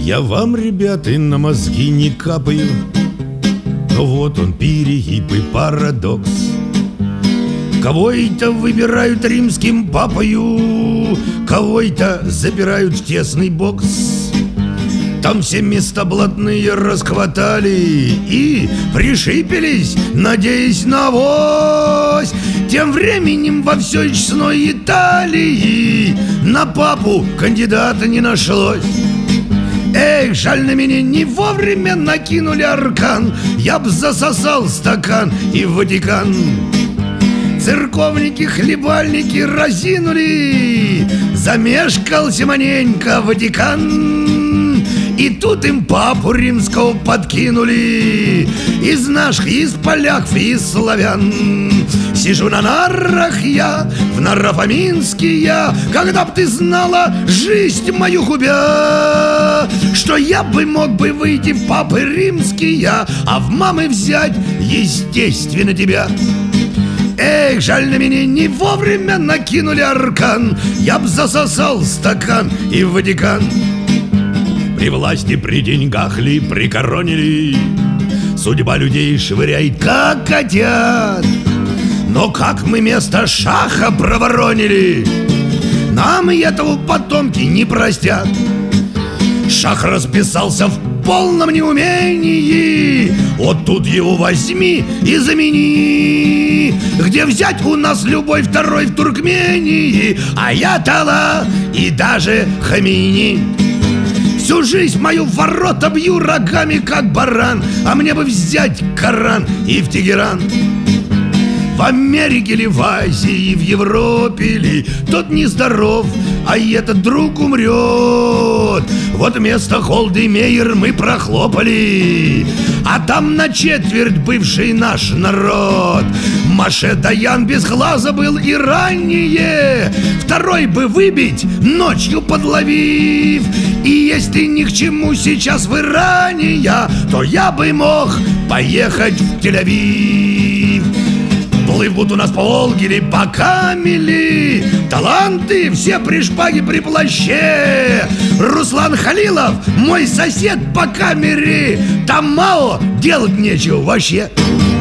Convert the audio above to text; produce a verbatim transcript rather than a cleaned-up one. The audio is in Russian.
Я вам, ребята, на мозги не капаю, но вот он перегиб и парадокс. Кого-то выбирают римским папою, кого-то забирают в тесный бокс. Там все места блатные расхватали и пришипелись, надеясь на авось. Тем временем во всей честной Италии на папу кандидата не нашлось. Эх, жаль, на меня не вовремя накинули аркан, я б засосал стакан и в Ватикан. Церковники, хлебальники разинули, замешкался маненько Ватикан. И тут им папу римского подкинули из наших, из поляков, из славян. Сижу на нарах я, в Нарафаминске я, когда б ты знала жизнь мою губя, что я бы мог бы выйти в папы римские, а в мамы взять, естественно, тебя. Эх, жаль, на меня не вовремя накинули аркан, я б засосал стакан и в Ватикан. При власти, при деньгах ли прикоронили, судьба людей швыряет, как котят. Но как мы место шаха проворонили, нам и этого потомки не простят. Шах расписался в полном неумении, вот тут его возьми и замени. Где взять у нас любой второй в Туркмении, аятолла и даже Хамини. Всю жизнь мою в ворота бью рогами, как баран, а мне бы взять Коран и в Тегеран. В Америке ли, в Азии, в Европе ли, тот нездоров, а этот друг умрет. Вот вместо Холдемейер мы прохлопали, а там на четверть бывший наш народ. Моше Даян без глаза был и ранее, второй бы выбить, ночью подловив. И если ни к чему сейчас в Иране я, то я бы мог поехать в Тель-Авив. Плывут у нас по Волге ли, по Камели, таланты все при шпаге, при плаще. Руслан Халилов, мой сосед по камере, там мало делать нечего вообще.